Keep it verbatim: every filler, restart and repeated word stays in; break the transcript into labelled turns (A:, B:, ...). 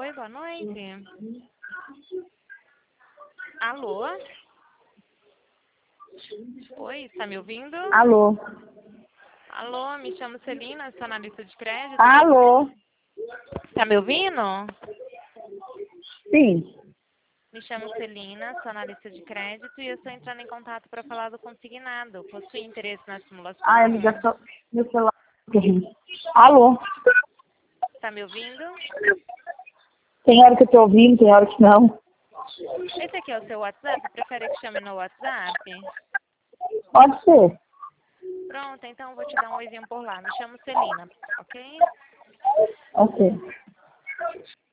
A: Oi, boa noite. Alô? Oi, está me ouvindo?
B: Alô?
A: Alô, me chamo Celina, sou analista de crédito.
B: Alô?
A: Está me ouvindo?
B: Sim.
A: Me chamo Celina, sou analista de crédito e eu estou entrando em contato para falar do consignado. Possui interesse na simulação?
B: Ah, a ligação. Meu celular. Alô?
A: Está me ouvindo?
B: Tem hora que eu tô ouvindo, tem hora que não.
A: Esse aqui é o seu WhatsApp? Prefere que chame no WhatsApp?
B: Pode ser.
A: Pronto, então eu vou te dar um oizinho por lá. Me chamo Celina, ok?
B: Ok.